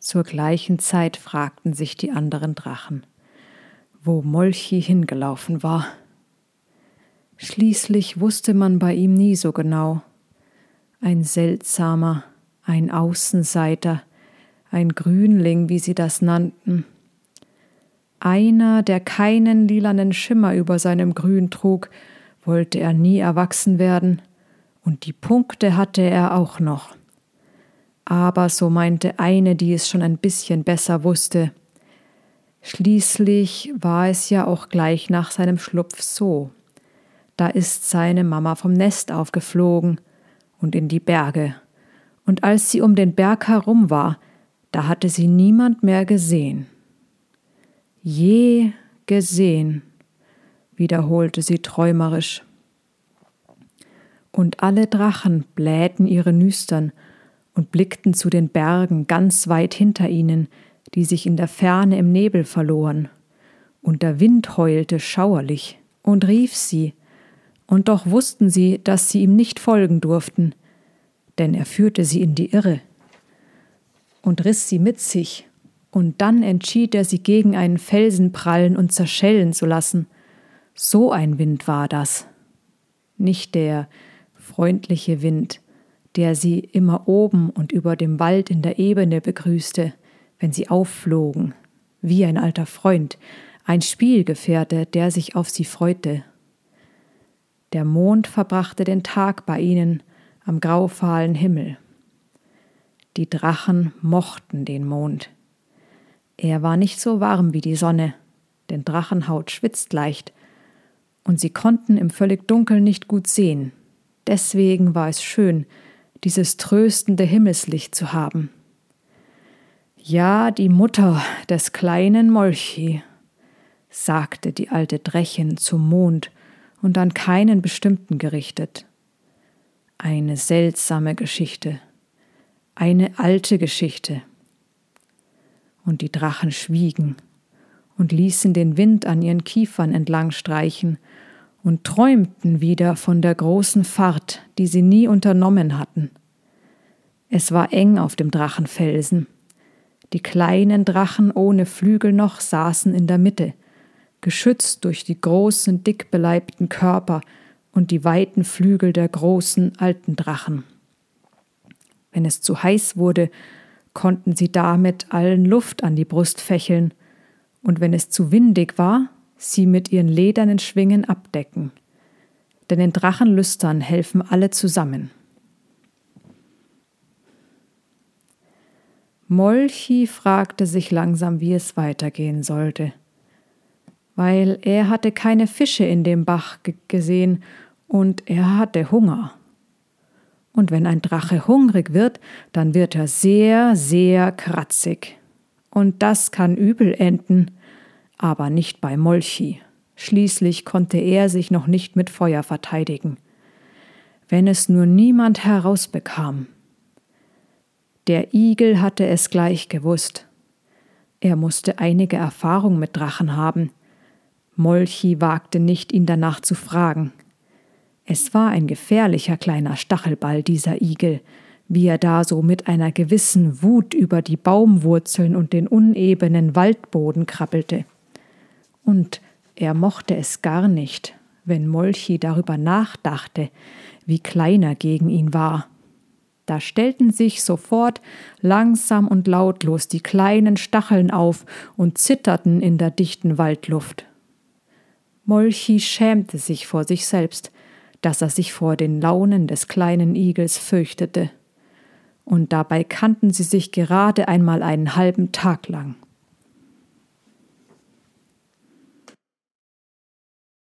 Zur gleichen Zeit fragten sich die anderen Drachen, wo Molchi hingelaufen war. Schließlich wusste man bei ihm nie so genau. Ein Seltsamer, ein Außenseiter, ein Grünling, wie sie das nannten. Einer, der keinen lilanen Schimmer über seinem Grün trug, wollte er nie erwachsen werden, und die Punkte hatte er auch noch. Aber so meinte eine, die es schon ein bisschen besser wusste. Schließlich war es ja auch gleich nach seinem Schlupf so. Da ist seine Mama vom Nest aufgeflogen und in die Berge. Und als sie um den Berg herum war, da hatte sie niemand mehr gesehen. Je gesehen, wiederholte sie träumerisch. Und alle Drachen blähten ihre Nüstern und blickten zu den Bergen ganz weit hinter ihnen, die sich in der Ferne im Nebel verloren. Und der Wind heulte schauerlich und rief sie, und doch wussten sie, dass sie ihm nicht folgen durften, denn er führte sie in die Irre und riss sie mit sich, und dann entschied er, sie gegen einen Felsen prallen und zerschellen zu lassen. So ein Wind war das. Nicht der freundliche Wind, der sie immer oben und über dem Wald in der Ebene begrüßte, wenn sie aufflogen, wie ein alter Freund, ein Spielgefährte, der sich auf sie freute. Der Mond verbrachte den Tag bei ihnen am graufahlen Himmel. Die Drachen mochten den Mond. Er war nicht so warm wie die Sonne, denn Drachenhaut schwitzt leicht, und sie konnten im völlig Dunkeln nicht gut sehen. Deswegen war es schön, dieses tröstende Himmelslicht zu haben. Ja, die Mutter des kleinen Molchi, sagte die alte Drechin zum Mond und an keinen bestimmten gerichtet. Eine seltsame Geschichte, eine alte Geschichte. Und die Drachen schwiegen und ließen den Wind an ihren Kiefern entlang streichen und träumten wieder von der großen Fahrt, die sie nie unternommen hatten. Es war eng auf dem Drachenfelsen. Die kleinen Drachen ohne Flügel noch saßen in der Mitte, geschützt durch die großen, dickbeleibten Körper und die weiten Flügel der großen, alten Drachen. Wenn es zu heiß wurde, konnten sie damit allen Luft an die Brust fächeln, und wenn es zu windig war, sie mit ihren ledernen Schwingen abdecken. Denn den Drachenlüstern helfen alle zusammen. Molchi fragte sich langsam, wie es weitergehen sollte, weil er hatte keine Fische in dem Bach gesehen und er hatte Hunger. Und wenn ein Drache hungrig wird, dann wird er sehr, sehr kratzig. Und das kann übel enden, aber nicht bei Molchi. Schließlich konnte er sich noch nicht mit Feuer verteidigen. Wenn es nur niemand herausbekam. Der Igel hatte es gleich gewusst. Er musste einige Erfahrung mit Drachen haben. Molchi wagte nicht, ihn danach zu fragen. Es war ein gefährlicher kleiner Stachelball, dieser Igel, wie er da so mit einer gewissen Wut über die Baumwurzeln und den unebenen Waldboden krabbelte. Und er mochte es gar nicht, wenn Molchi darüber nachdachte, wie klein er gegen ihn war. Da stellten sich sofort langsam und lautlos die kleinen Stacheln auf und zitterten in der dichten Waldluft. Molchi schämte sich vor sich selbst, dass er sich vor den Launen des kleinen Igels fürchtete. Und dabei kannten sie sich gerade einmal einen halben Tag lang.